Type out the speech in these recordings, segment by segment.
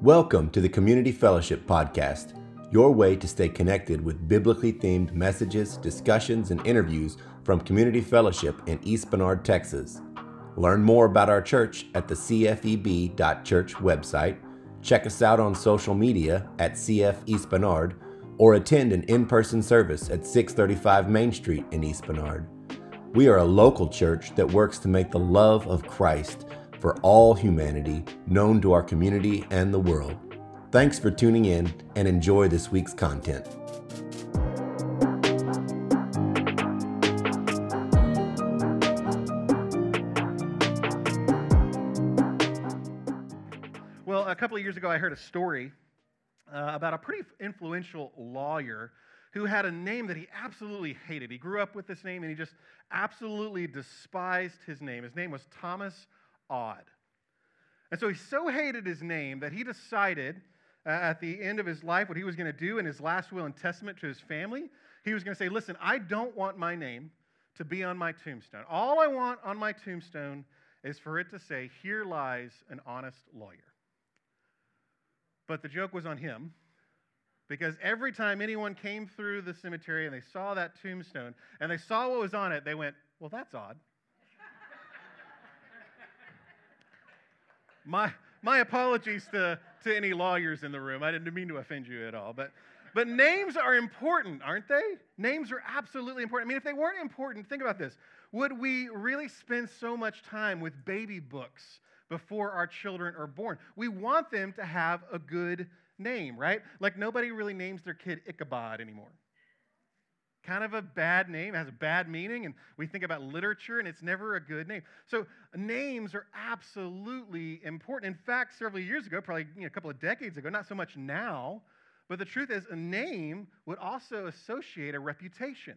Welcome to the Community Fellowship Podcast, your way to stay connected with biblically themed messages, discussions, and interviews from Community Fellowship in East Bernard, Texas. Learn more about our church at the cfeb.church website, check us out on social media at CF East Bernard, or attend an in-person service at 635 Main Street in East Bernard. We are a local church that works to make the love of Christ for all humanity known to our community and the world. Thanks for tuning in and enjoy this week's content. Well, a couple of years ago, I heard a story about a pretty influential lawyer who had a name that he absolutely hated. He grew up with this name, and he just absolutely despised his name. His name was Thomas Odd. And so he so hated his name that he decided at the end of his life what he was going to do in his last will and testament to his family. He was going to say, listen, I don't want my name to be on my tombstone. All I want on my tombstone is for it to say, here lies an honest lawyer. But the joke was on him, because every time anyone came through the cemetery and they saw that tombstone and they saw what was on it, they went, well, that's odd. My apologies to any lawyers in the room. I didn't mean to offend you at all. But names are important, aren't they? Names are absolutely important. I mean, if they weren't important, think about this. Would we really spend so much time with baby books before our children are born? We want them to have a good name, right? Like nobody really names their kid Ichabod anymore. Kind of a bad name, it has a bad meaning, and we think about literature, and it's never a good name. So names are absolutely important. In fact, several years ago, probably a couple of decades ago, not so much now, but the truth is a name would also associate a reputation.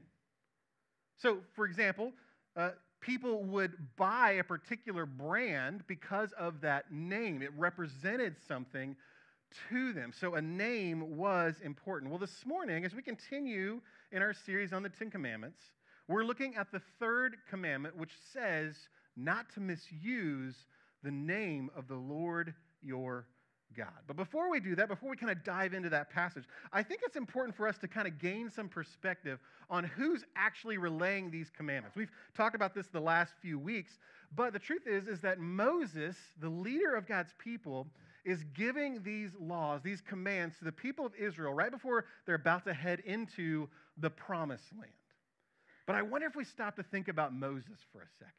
So, for example, people would buy a particular brand because of that name. It represented something to them. So a name was important. Well, this morning, as we continue in our series on the Ten Commandments, we're looking at the third commandment, which says not to misuse the name of the Lord your God. But before we do that, before we kind of dive into that passage, I think it's important for us to kind of gain some perspective on who's actually relaying these commandments. We've talked about this the last few weeks, but the truth is that Moses, the leader of God's people, is giving these laws, these commands to the people of Israel right before they're about to head into the promised land. But I wonder if we stop to think about Moses for a second.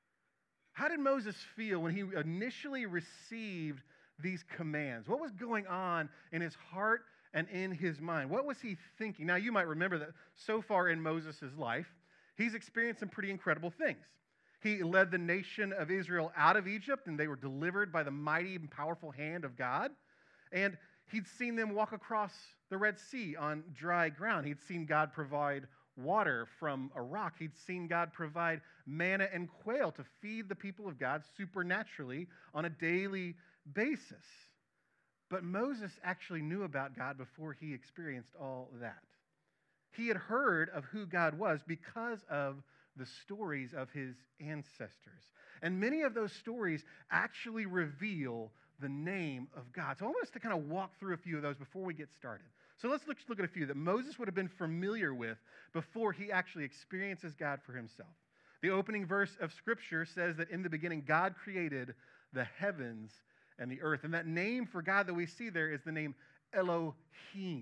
How did Moses feel when he initially received these commands? What was going on in his heart and in his mind? What was he thinking? Now, you might remember that so far in Moses' life, he's experienced some pretty incredible things. He led the nation of Israel out of Egypt, and they were delivered by the mighty and powerful hand of God. And he'd seen them walk across the Red Sea on dry ground. He'd seen God provide water from a rock. He'd seen God provide manna and quail to feed the people of God supernaturally on a daily basis. But Moses actually knew about God before he experienced all that. He had heard of who God was because of the stories of his ancestors. And many of those stories actually reveal the name of God. So I want us to kind of walk through a few of those before we get started. So let's look at a few that Moses would have been familiar with before he actually experiences God for himself. The opening verse of Scripture says that in the beginning, God created the heavens and the earth. And that name for God that we see there is the name Elohim.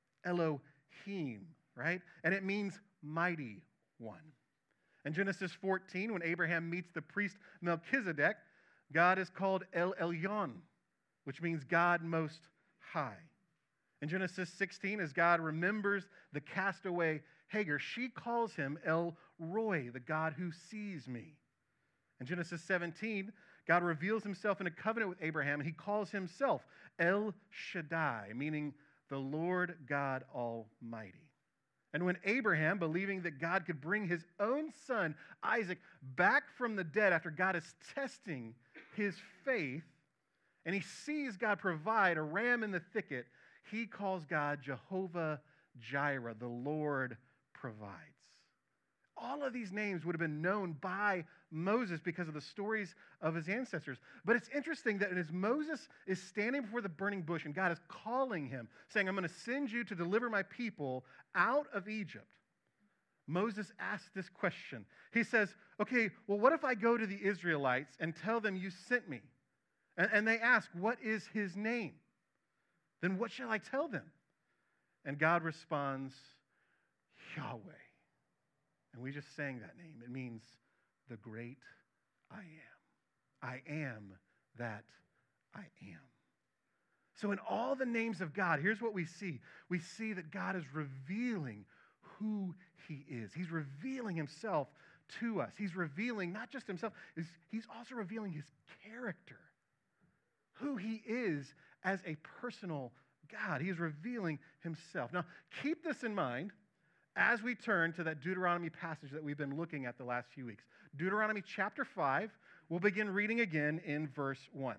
Elohim, right? And it means mighty one. In Genesis 14, when Abraham meets the priest Melchizedek, God is called El Elyon, which means God Most High. In Genesis 16, as God remembers the castaway Hagar, she calls him El Roi, the God who sees me. In Genesis 17, God reveals himself in a covenant with Abraham, and he calls himself El Shaddai, meaning the Lord God Almighty. And when Abraham, believing that God could bring his own son, Isaac, back from the dead after God is testing his faith, and he sees God provide a ram in the thicket, he calls God Jehovah Jireh, the Lord provides. all of these names would have been known by Moses because of the stories of his ancestors. But it's interesting that as Moses is standing before the burning bush and God is calling him, saying, I'm going to send you to deliver my people out of Egypt, Moses asks this question. He says, okay, well, what if I go to the Israelites and tell them you sent me? And they ask, what is his name? Then what shall I tell them? And God responds, Yahweh. And we just sang that name. It means the great I am. I am that I am. So in all the names of God, here's what we see. We see that God is revealing who he is. He's revealing himself to us. He's revealing not just himself, he's also revealing his character, who he is as a personal God. He is revealing himself. Now, keep this in mind as we turn to that Deuteronomy passage that we've been looking at the last few weeks. Deuteronomy chapter 5, we'll begin reading again in verse 1.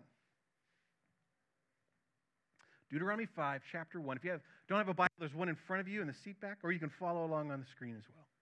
Deuteronomy 5, chapter 1. If you don't have a Bible, there's one in front of you in the seat back, or you can follow along on the screen as well.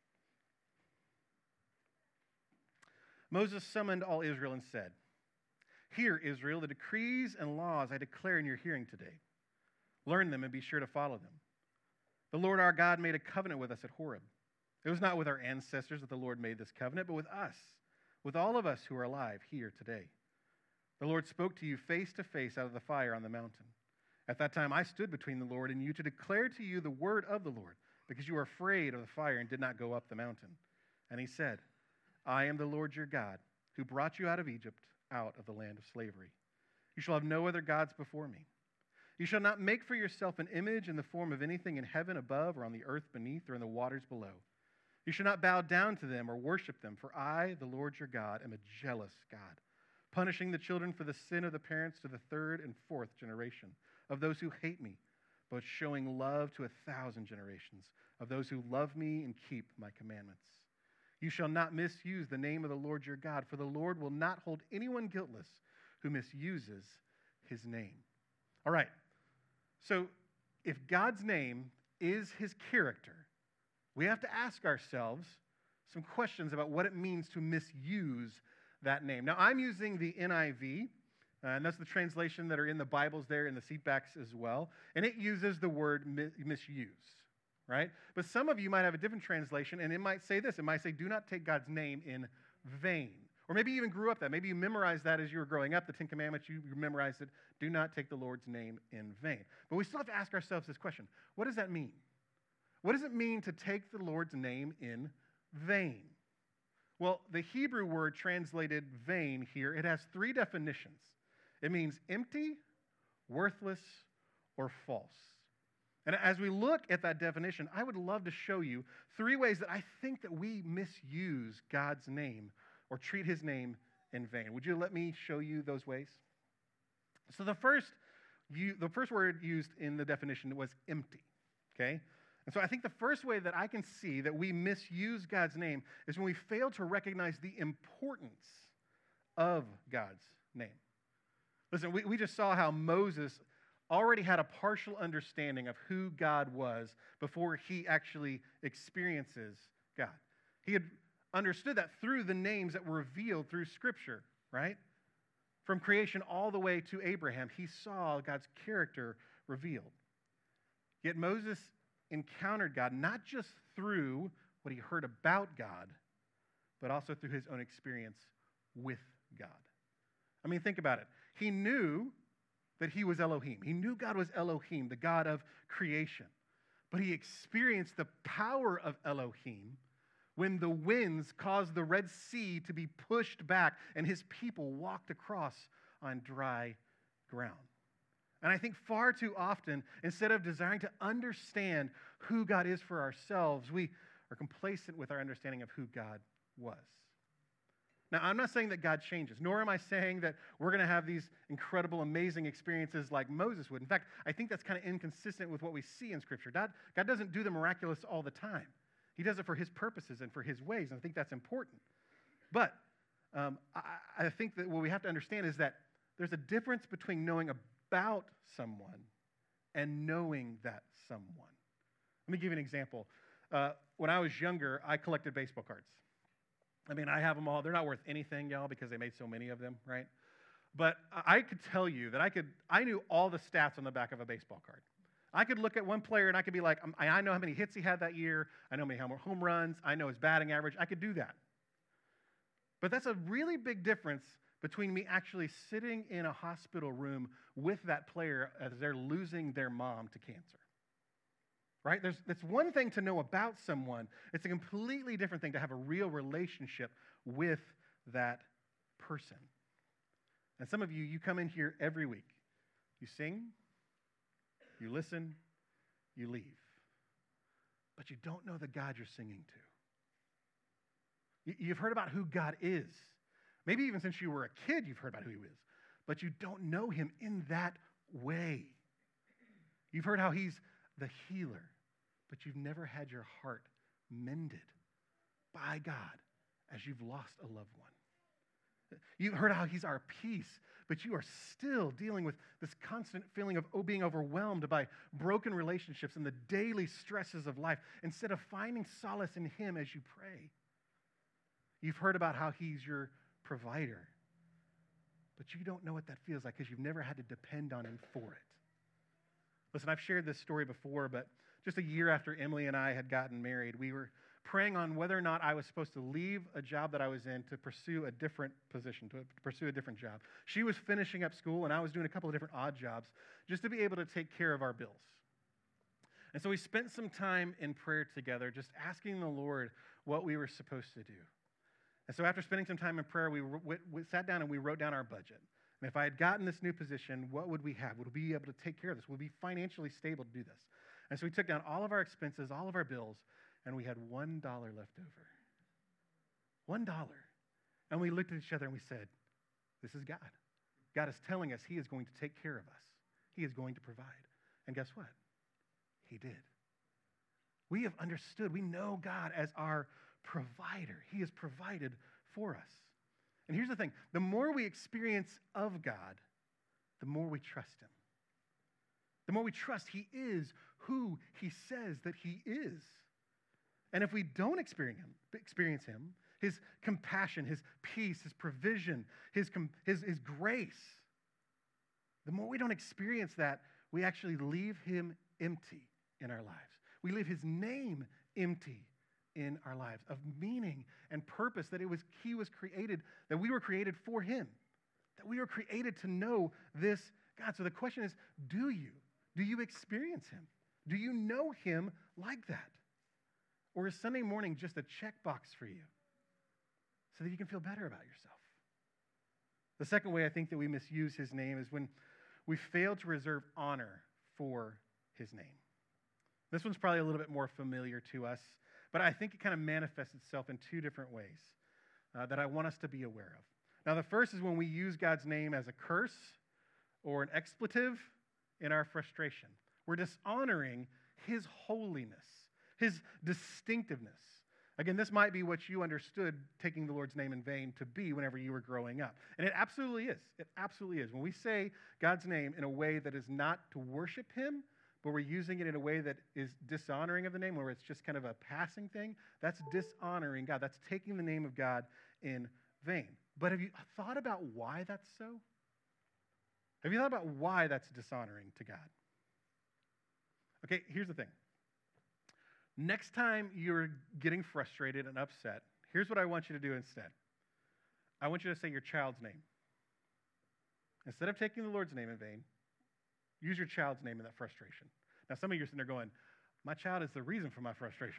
Moses summoned all Israel and said, Hear, Israel, the decrees and laws I declare in your hearing today. Learn them and be sure to follow them. The Lord our God made a covenant with us at Horeb. It was not with our ancestors that the Lord made this covenant, but with us, with all of us who are alive here today. The Lord spoke to you face to face out of the fire on the mountain. At that time I stood between the Lord and you to declare to you the word of the Lord, because you were afraid of the fire and did not go up the mountain. And he said, I am the Lord your God, who brought you out of Egypt, out of the land of slavery. You shall have no other gods before me. You shall not make for yourself an image in the form of anything in heaven above or on the earth beneath or in the waters below. You shall not bow down to them or worship them, for I, the Lord your God, am a jealous God, punishing the children for the sin of the parents to the third and fourth generation of those who hate me, but showing love to 1,000 generations of those who love me and keep my commandments. You shall not misuse the name of the Lord your God, for the Lord will not hold anyone guiltless who misuses his name. All right, so if God's name is his character, we have to ask ourselves some questions about what it means to misuse that name. Now, I'm using the NIV, and that's the translation that are in the Bibles there in the seatbacks as well, and it uses the word misuse. Right? But some of you might have a different translation, and it might say this. It might say, do not take God's name in vain. Or maybe you even grew up that. Maybe you memorized that as you were growing up, the Ten Commandments, you memorized it. Do not take the Lord's name in vain. But we still have to ask ourselves this question. What does that mean? What does it mean to take the Lord's name in vain? Well, the Hebrew word translated vain here, it has three definitions. It means empty, worthless, or false. And as we look at that definition, I would love to show you three ways that I think that we misuse God's name or treat his name in vain. Would you let me show you those ways? So the first word used in the definition was empty, okay? And so I think the first way that I can see that we misuse God's name is when we fail to recognize the importance of God's name. Listen, we just saw how Moses already had a partial understanding of who God was before he actually experiences God. He had understood that through the names that were revealed through Scripture, right? From creation all the way to Abraham, he saw God's character revealed. Yet Moses encountered God not just through what he heard about God, but also through his own experience with God. I mean, think about it. He knew that he was Elohim. He knew God was Elohim, the God of creation. But he experienced the power of Elohim when the winds caused the Red Sea to be pushed back and his people walked across on dry ground. And I think far too often, instead of desiring to understand who God is for ourselves, we are complacent with our understanding of who God was. Now, I'm not saying that God changes, nor am I saying that we're going to have these incredible, amazing experiences like Moses would. In fact, I think that's kind of inconsistent with what we see in Scripture. God doesn't do the miraculous all the time. He does it for his purposes and for his ways, and I think that's important. But I think that what we have to understand is that there's a difference between knowing about someone and knowing that someone. Let me give you an example. When I was younger, I collected baseball cards. I mean, I have them all. They're not worth anything, y'all, because they made so many of them, right? But I could tell you that I knew all the stats on the back of a baseball card. I could look at one player and I could be like, I know how many hits he had that year. I know how many home runs. I know his batting average. I could do that. But that's a really big difference between me actually sitting in a hospital room with that player as they're losing their mom to cancer. Right? It's one thing to know about someone. It's a completely different thing to have a real relationship with that person. And some of you, you come in here every week. You sing, you listen, you leave. But you don't know the God you're singing to. You've heard about who God is. Maybe even since you were a kid, you've heard about who he is. But you don't know him in that way. You've heard how he's the healer, but you've never had your heart mended by God as you've lost a loved one. You've heard how he's our peace, but you are still dealing with this constant feeling of being overwhelmed by broken relationships and the daily stresses of life instead of finding solace in him as you pray. You've heard about how he's your provider, but you don't know what that feels like because you've never had to depend on him for it. Listen, I've shared this story before, but just a year after Emily and I had gotten married, we were praying on whether or not I was supposed to leave a job that I was in to pursue a different position, to pursue a different job. She was finishing up school, and I was doing a couple of different odd jobs just to be able to take care of our bills. And so we spent some time in prayer together, just asking the Lord what we were supposed to do. And so after spending some time in prayer, we sat down and we wrote down our budget. And if I had gotten this new position, what would we have? Would we be able to take care of this? Would we be financially stable to do this? And so we took down all of our expenses, all of our bills, and we had $1 left over. $1. And we looked at each other and we said, this is God. God is telling us he is going to take care of us. He is going to provide. And guess what? He did. We have understood. We know God as our provider. He has provided for us. And here's the thing. The more we experience of God, the more we trust him. The more we trust he is who he says that he is. And if we don't experience him, his compassion, his peace, his provision, his grace, the more we don't experience that, we actually leave him empty in our lives. We leave his name empty in our lives of meaning and purpose, that he was created, that we were created for him, that we were created to know this God. So the question is, do you experience him? Do you know him like that? Or is Sunday morning just a checkbox for you so that you can feel better about yourself? The second way I think that we misuse his name is when we fail to reserve honor for his name. This one's probably a little bit more familiar to us, but I think it kind of manifests itself in two different ways that I want us to be aware of. Now, the first is when we use God's name as a curse or an expletive in our frustration. We're dishonoring his holiness, his distinctiveness. Again, this might be what you understood taking the Lord's name in vain to be whenever you were growing up. And it absolutely is. It absolutely is. When we say God's name in a way that is not to worship him, but we're using it in a way that is dishonoring of the name, where it's just kind of a passing thing, that's dishonoring God. That's taking the name of God in vain. But have you thought about why that's so? Have you thought about why that's dishonoring to God? Okay, here's the thing. Next time you're getting frustrated and upset, here's what I want you to do instead. I want you to say your child's name. Instead of taking the Lord's name in vain, use your child's name in that frustration. Now, some of you are sitting there going, my child is the reason for my frustration.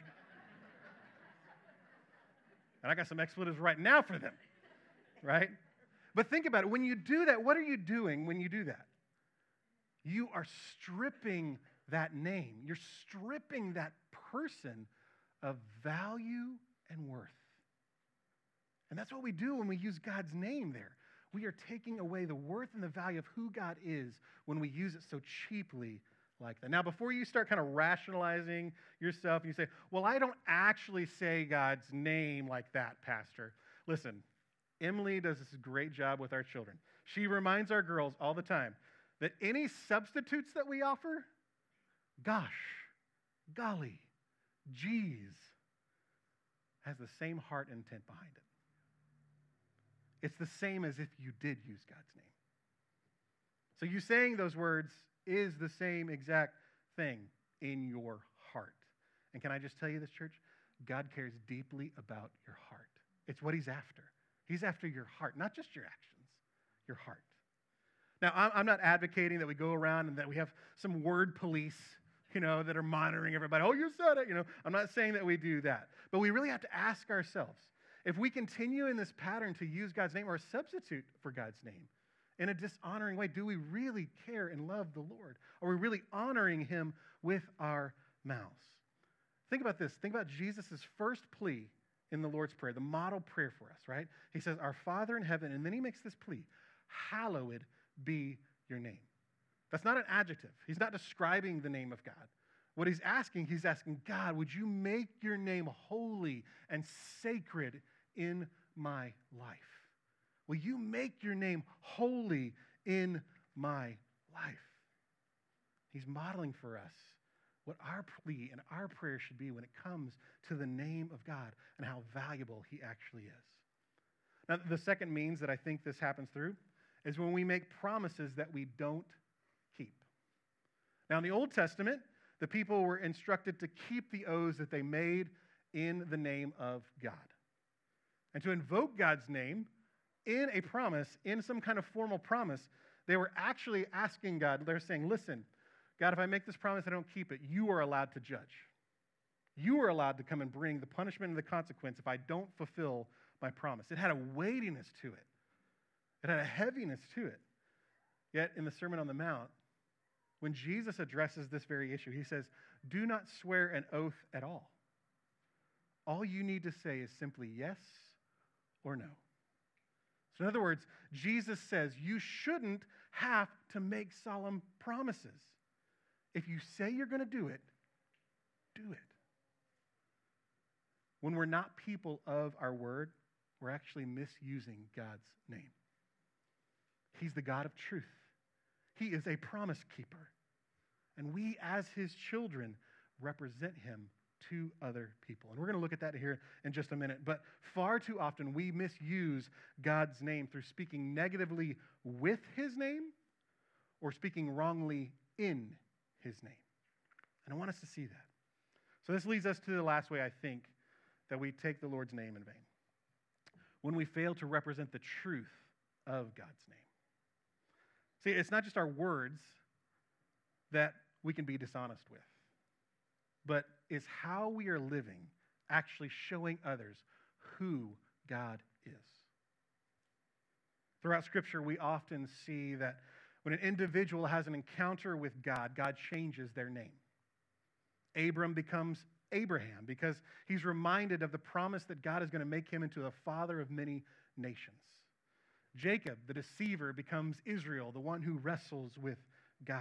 And I got some expletives right now for them, right? But think about it. When you do that, what are you doing when you do that? You are stripping that name. You're stripping that person of value and worth. And that's what we do when we use God's name there. We are taking away the worth and the value of who God is when we use it so cheaply like that. Now, before you start kind of rationalizing yourself, and you say, well, I don't actually say God's name like that, Pastor. Listen, Emily does this great job with our children. She reminds our girls all the time that any substitutes that we offer, gosh, golly, G's has the same heart and intent behind it. It's the same as if you did use God's name. So you saying those words is the same exact thing in your heart. And can I just tell you this, church? God cares deeply about your heart. It's what he's after. He's after your heart, not just your actions, your heart. Now, I'm not advocating that we go around and that we have some word police, that are monitoring everybody. Oh, you said it, I'm not saying that we do that. But we really have to ask ourselves, if we continue in this pattern to use God's name or a substitute for God's name in a dishonoring way, do we really care and love the Lord? Are we really honoring him with our mouths? Think about this. Think about Jesus' first plea in the Lord's Prayer, the model prayer for us, right? He says, "Our Father in heaven," and then he makes this plea, "Hallowed be your name." That's not an adjective. He's not describing the name of God. What he's asking, God, would you make your name holy and sacred in my life? Will you make your name holy in my life? He's modeling for us what our plea and our prayer should be when it comes to the name of God and how valuable he actually is. Now, the second means that I think this happens through is when we make promises that we don't keep. Now, in the Old Testament, the people were instructed to keep the oaths that they made in the name of God. And to invoke God's name in a promise, in some kind of formal promise, they were actually asking God, they're saying, listen, God, if I make this promise, I don't keep it, you are allowed to judge. You are allowed to come and bring the punishment and the consequence if I don't fulfill my promise. It had a weightiness to it. It had a heaviness to it. Yet in the Sermon on the Mount, when Jesus addresses this very issue, he says, do not swear an oath at all. All you need to say is simply yes or no. So in other words, Jesus says you shouldn't have to make solemn promises. If you say you're going to do it, do it. When we're not people of our word, we're actually misusing God's name. He's the God of truth. He is a promise keeper. And we, as his children, represent him to other people. And we're going to look at that here in just a minute. But far too often, we misuse God's name through speaking negatively with his name or speaking wrongly in his name. And I want us to see that. So this leads us to the last way I think that we take the Lord's name in vain. When we fail to represent the truth of God's name. See, it's not just our words that we can be dishonest with, but it's how we are living actually showing others who God is. Throughout Scripture, we often see that when an individual has an encounter with God, God changes their name. Abram becomes Abraham because he's reminded of the promise that God is going to make him into the father of many nations. Jacob, the deceiver, becomes Israel, the one who wrestles with God.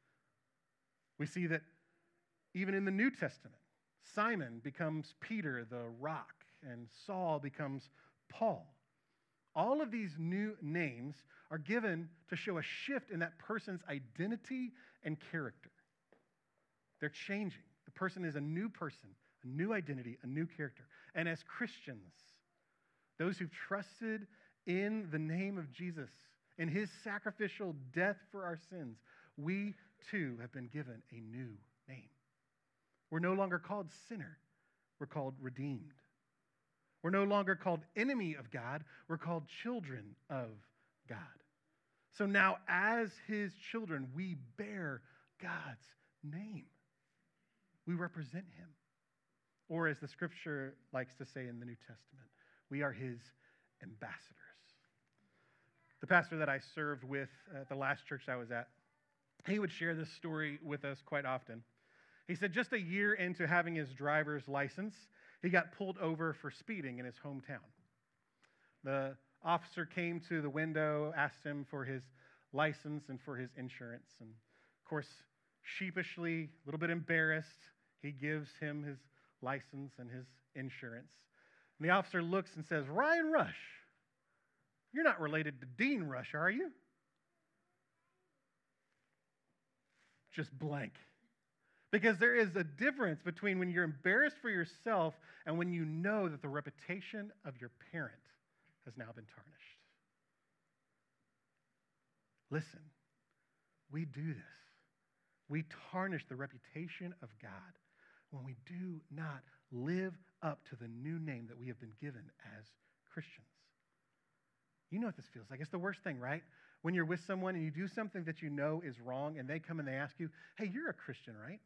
We see that even in the New Testament, Simon becomes Peter, the rock, and Saul becomes Paul. All of these new names are given to show a shift in that person's identity and character. They're changing. The person is a new person, a new identity, a new character. And as Christians, those who've trusted in the name of Jesus, in his sacrificial death for our sins, we too have been given a new name. We're no longer called sinner. We're called redeemed. We're no longer called enemy of God. We're called children of God. So now as his children, we bear God's name. We represent him. Or as the scripture likes to say in the New Testament, we are his ambassadors. The pastor that I served with at the last church I was at, he would share this story with us quite often. He said just a year into having his driver's license, he got pulled over for speeding in his hometown. The officer came to the window, asked him for his license and for his insurance. And of course, sheepishly, a little bit embarrassed, he gives him his license and his insurance. And the officer looks and says, "Ryan Rush, you're not related to Dean Rush, are you?" Just blank. Because there is a difference between when you're embarrassed for yourself and when you know that the reputation of your parent has now been tarnished. Listen, we do this. We tarnish the reputation of God when we do not live up to the new name that we have been given as Christians. You know what this feels like. It's the worst thing, right? When you're with someone and you do something that you know is wrong and they come and they ask you, hey, you're a Christian, right?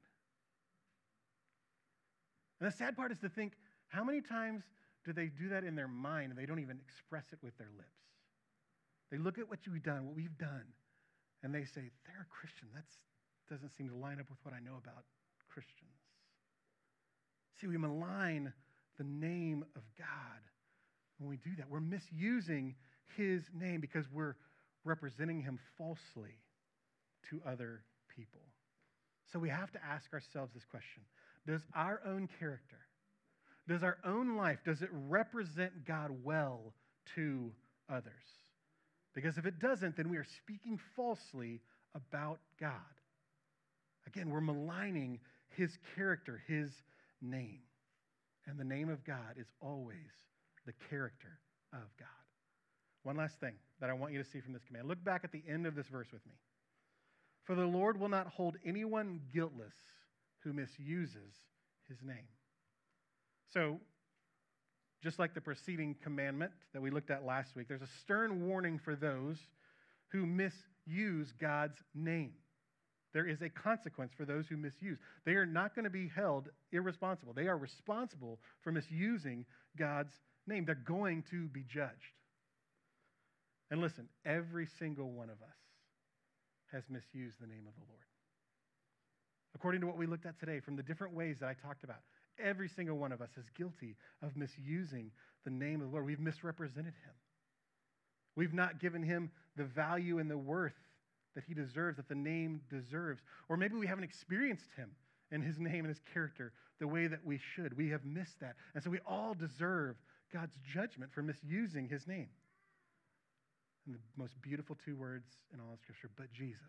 And the sad part is to think, how many times do they do that in their mind and they don't even express it with their lips? They look at what we've done, and they say, they're a Christian. That doesn't seem to line up with what I know about Christians. See, we malign the name of God when we do that. We're misusing his name because we're representing him falsely to other people. So we have to ask ourselves this question. Does our own character, does our own life, does it represent God well to others? Because if it doesn't, then we are speaking falsely about God. Again, we're maligning his character, his name. And the name of God is always the character of God. One last thing that I want you to see from this command. Look back at the end of this verse with me. For the Lord will not hold anyone guiltless who misuses his name. So, just like the preceding commandment that we looked at last week, there's a stern warning for those who misuse God's name. There is a consequence for those who misuse. They are not going to be held irresponsible. They are responsible for misusing God's name. They're going to be judged. And listen, every single one of us has misused the name of the Lord. According to what we looked at today, from the different ways that I talked about, every single one of us is guilty of misusing the name of the Lord. We've misrepresented him. We've not given him the value and the worth that he deserves, that the name deserves. Or maybe we haven't experienced him and his name and his character the way that we should. We have missed that. And so we all deserve God's judgment for misusing his name. And the most beautiful two words in all of Scripture, but Jesus,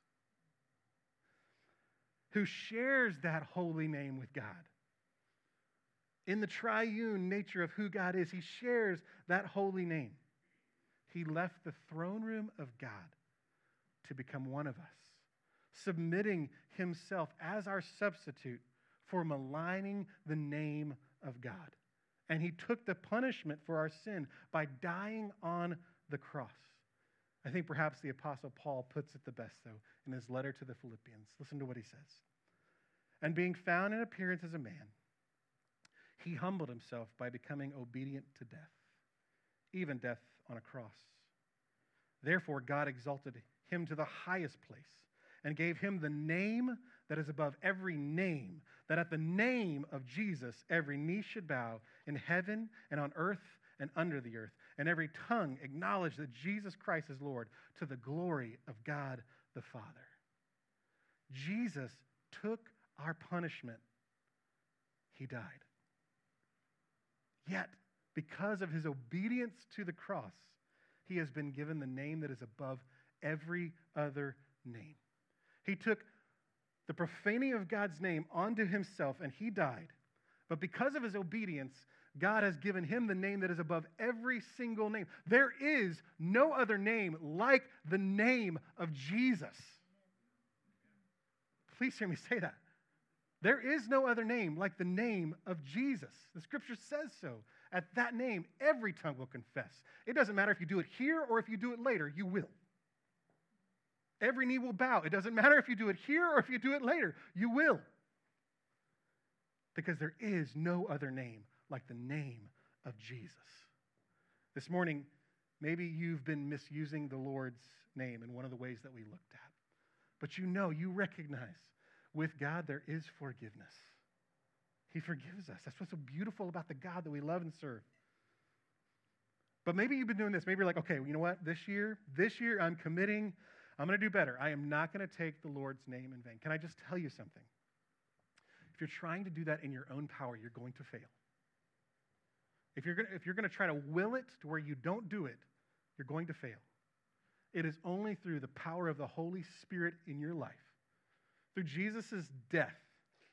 who shares that holy name with God. In the triune nature of who God is, he shares that holy name. He left the throne room of God to become one of us, submitting himself as our substitute for maligning the name of God. And he took the punishment for our sin by dying on the cross. I think perhaps the Apostle Paul puts it the best, though, in his letter to the Philippians. Listen to what he says. And being found in appearance as a man, he humbled himself by becoming obedient to death, even death on a cross. Therefore, God exalted him to the highest place and gave him the name that is above every name, that at the name of Jesus every knee should bow in heaven and on earth and under the earth, and every tongue acknowledge that Jesus Christ is Lord, to the glory of God the Father. Jesus took our punishment. He died. Yet, because of his obedience to the cross, he has been given the name that is above every other name. He took the profaning of God's name onto himself, and he died. But because of his obedience, God has given him the name that is above every single name. There is no other name like the name of Jesus. Please hear me say that. There is no other name like the name of Jesus. The scripture says so. At that name, every tongue will confess. It doesn't matter if you do it here or if you do it later, you will. Every knee will bow. It doesn't matter if you do it here or if you do it later, you will. Because there is no other name like the name of Jesus. This morning, maybe you've been misusing the Lord's name in one of the ways that we looked at. But you recognize with God there is forgiveness. He forgives us. That's what's so beautiful about the God that we love and serve. But maybe you've been doing this. Maybe you're like, okay, you know what? This year I'm committing. I'm going to do better. I am not going to take the Lord's name in vain. Can I just tell you something? If you're trying to do that in your own power, you're going to fail. If you're going to try to will it to where you don't do it, you're going to fail. It is only through the power of the Holy Spirit in your life, through Jesus' death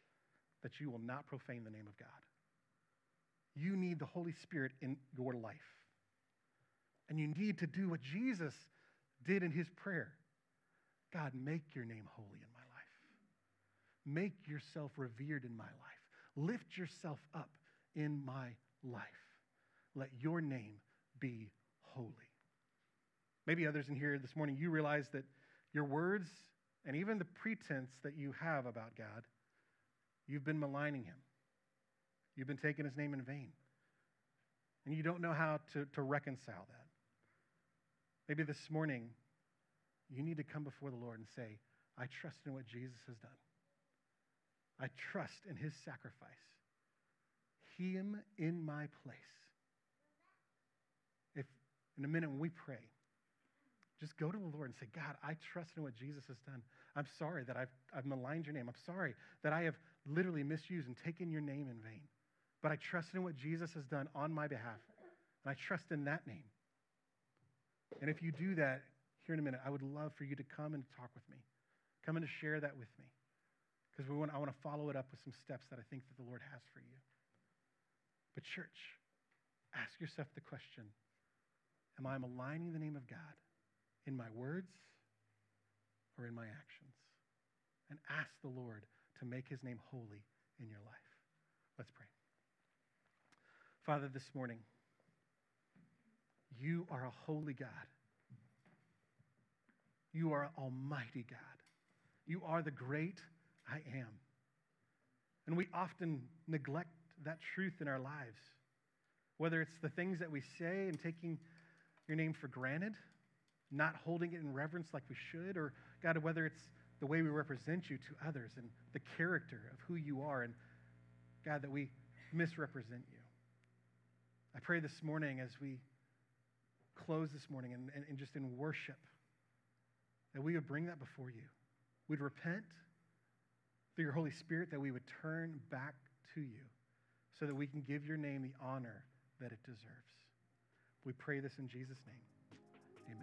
that you will not profane the name of God. You need the Holy Spirit in your life. And you need to do what Jesus did in his prayer. God, make your name holy in my life. Make yourself revered in my life. Lift yourself up in my life. Let your name be holy. Maybe others in here this morning, you realize that your words and even the pretense that you have about God, you've been maligning him. You've been taking his name in vain. And you don't know how to reconcile that. Maybe this morning, you need to come before the Lord and say, I trust in what Jesus has done. I trust in his sacrifice. Him in my place. If in a minute when we pray, just go to the Lord and say, God, I trust in what Jesus has done. I'm sorry that I've maligned your name. I'm sorry that I have literally misused and taken your name in vain. But I trust in what Jesus has done on my behalf. And I trust in that name. And if you do that, here in a minute, I would love for you to come and talk with me. Come and to share that with me. Because I want to follow it up with some steps that I think that the Lord has for you. But church, ask yourself the question, am I maligning the name of God in my words or in my actions? And ask the Lord to make his name holy in your life. Let's pray. Father, this morning, you are a holy God. You are an almighty God. You are the great I am. And we often neglect that truth in our lives, whether it's the things that we say and taking your name for granted, not holding it in reverence like we should, or God, whether it's the way we represent you to others and the character of who you are, and God, that we misrepresent you. I pray this morning as we close this morning and just in worship, that we would bring that before you. We'd repent through your Holy Spirit, that we would turn back to you so that we can give your name the honor that it deserves. We pray this in Jesus' name.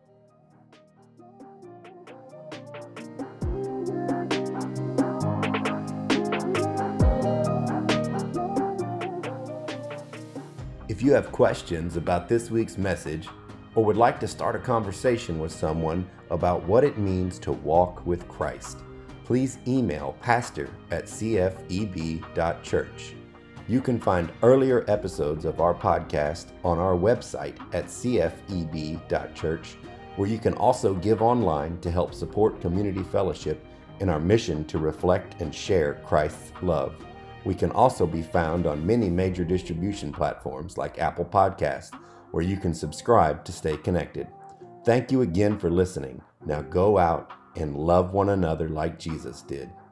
Amen. If you have questions about this week's message or would like to start a conversation with someone about what it means to walk with Christ, please email pastor@cfeb.church. You can find earlier episodes of our podcast on our website at cfeb.church, where you can also give online to help support Community Fellowship in our mission to reflect and share Christ's love. We can also be found on many major distribution platforms like Apple Podcasts, where you can subscribe to stay connected. Thank you again for listening. Now go out and love one another like Jesus did.